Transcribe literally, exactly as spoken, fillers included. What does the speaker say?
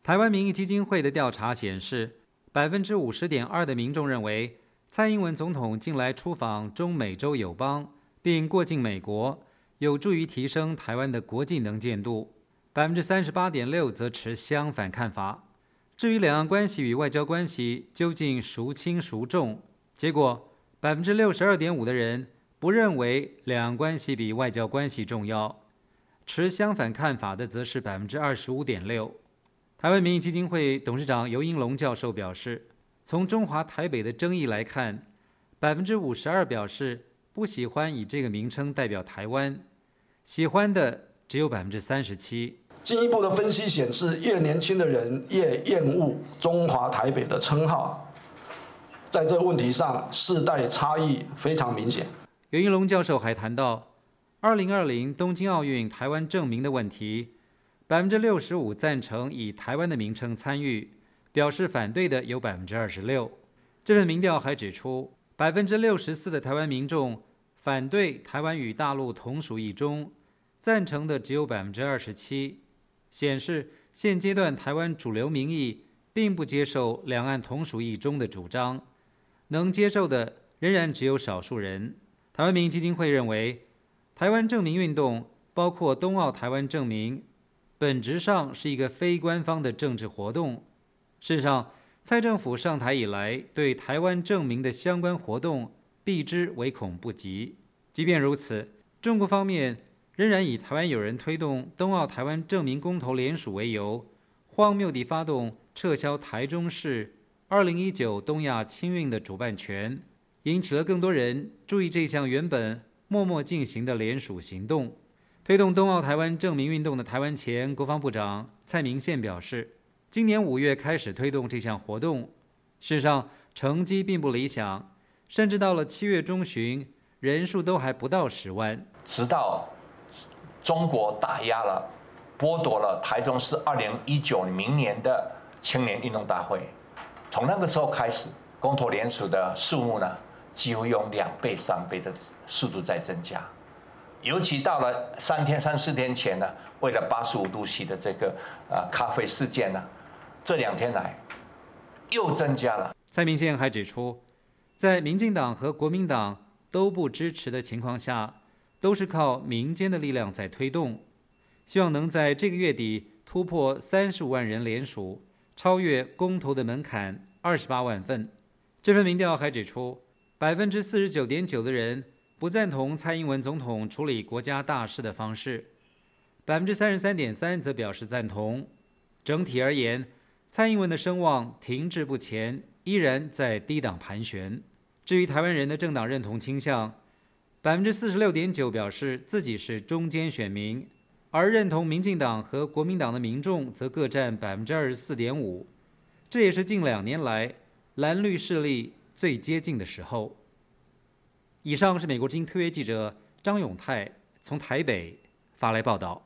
台湾民意基金会的调查显示，百分之五十点二的民众认为，蔡英文总统近来出访中美洲友邦，并过境美国，有助于提升台湾的国际能见度。百分之三十八点六则持相反看法。至于两岸关系与外交关系究竟孰轻孰重，结果百分之六十二点五的人不认为两岸关系比外交关系重要，持相反看法的则是百分之二十五点六。台湾民意基金会董事长尤英龙教授表示，从中华台北的争议来看，百分之五十二表示不喜欢以这个名称代表台湾，喜欢的只有百分之三十七。 进一步的分析显示，越年轻的人越厌恶中华台北的称号，在这个问题上，世代差异非常明显。 尤英龙教授还谈到，二零二零东京奥运台湾证明的问题，百分之六十五赞成以台湾的名称参与，表示反对的有百分之二十六。这份民调还指出，百分之六十四的台湾民众反对台湾与大陆同属一中，赞成的只有百分之二十七。显示现阶段台湾主流民意并不接受两岸同属一中的主张，能接受的仍然只有少数人。台湾民意基金会认为，台湾证明运动包括冬奥台湾证明，本质上是一个非官方的政治活动。事实上，蔡政府上台以来，对台湾证明的相关活动避之唯恐不及。即便如此，中国方面仍然以台湾有人推动冬奥台湾证明公投联署为由，荒谬地发动撤销台中市二零一九东亚青运的主办权，引起了更多人注意这项原本默默进行的联署行动。推动冬奥台湾证明运动的台湾前国防部长蔡明宪表示，今年五月开始推动这项活动，事实上成绩并不理想，甚至到了七月中旬，人数都还不到十万。 直到中国打压了、剥夺了台中市二零一九明年的青年运动大会，从那个时候开始，公投联署的数目呢，几乎用两倍、三倍的速度在增加。尤其到了三天、三四天前呢，为了八十五度 C 的这个呃咖啡事件呢，这两天来又增加了。 蔡明宪还指出，在民进党和国民党都不支持的情况下，都是靠民间的力量在推动，希望能在这个月底突破三十五万人联署，超越公投的门槛二十八万份。这份民调还指出，百分之四十九点九的人不赞同蔡英文总统处理国家大事的方式，百分之三十三点三则表示赞同。整体而言，蔡英文的声望停滞不前，依然在低档盘旋。至于台湾人的政党认同倾向，百分之四十六点九表示自己是中间选民，而认同民进党和国民党的民众则各占百分之二十四点五，这也是近两年来蓝绿势力最接近的时候。以上是美国之音特约记者张永泰从台北发来报道。